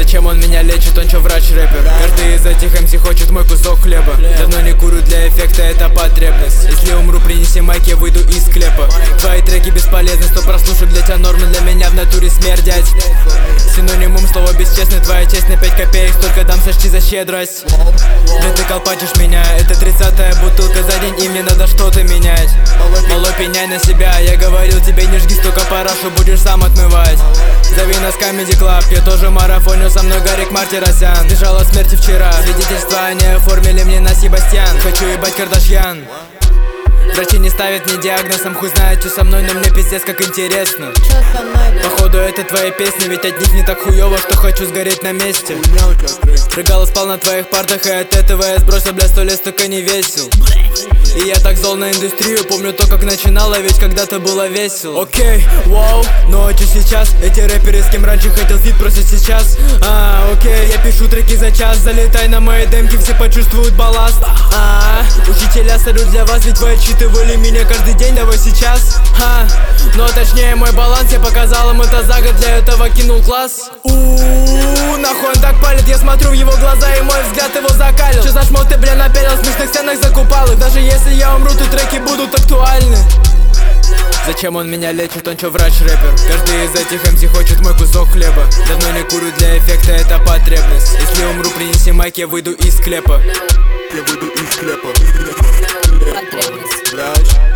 Зачем он меня лечит, он чё, врач-рэпер? Каждый из этих МС хочет мой кусок хлеба. Давно не курю, для эффекта это потребность. Если умру, принеси майк, я выйду из склепа. Твои треки бесполезны, 100 прослушек для тебя нормы, для меня в натуре смердять. Синонимум слова бесчестный, твоя честь на 5 копеек, столько дам, сочти за щедрость. Да ты колпачишь меня, это 30-я бутылка за день, и мне надо что-то менять. Малой, пеняй на себя, я говорил тебе не жги, столько парашу будешь сам отмывать. Зови нас Comedy Club, я тоже марафонил, со мной Гарик Мартиросян. Бежал от смерти вчера, свидетельства они оформили мне на Себастьян. Хочу ебать Кардашьян. Врачи не ставят мне диагнозом, хуй знает, что со мной, но мне пиздец как интересно. Походу это твои песни, ведь от них не так хуёво, что хочу сгореть на месте. Рыгал и спал на твоих партах, и от этого я сбросил, бля, 100 лет, столько не весил. И я так зол на индустрию, помню то, как начинало, ведь когда-то было весело. Окей, вау, но что сейчас? Эти рэперы, с кем раньше хотел фит, просят сейчас. Окей, я пишу треки за час, залетай на мои демки, все почувствуют балласт. Учителя, салют для вас, ведь вы отчитывали меня каждый день, давай сейчас. Но точнее мой баланс, я показал им это за год, для этого кинул класс. Нахуй он так палит, я смотрю в его глаза, и мой взгляд его закалил. Че за шмот ты, бля, напялил, в смешных сценах закупал их. Даже если я умру, то треки будут актуальны. Зачем он меня лечит, он чё, врач-рэпер? Каждый из этих МС хочет мой кусок хлеба. Давно не курю, для эффекта это потребность. Если умру, принеси майк, я выйду из склепа. Я выйду из склепа. Потребность. Врач.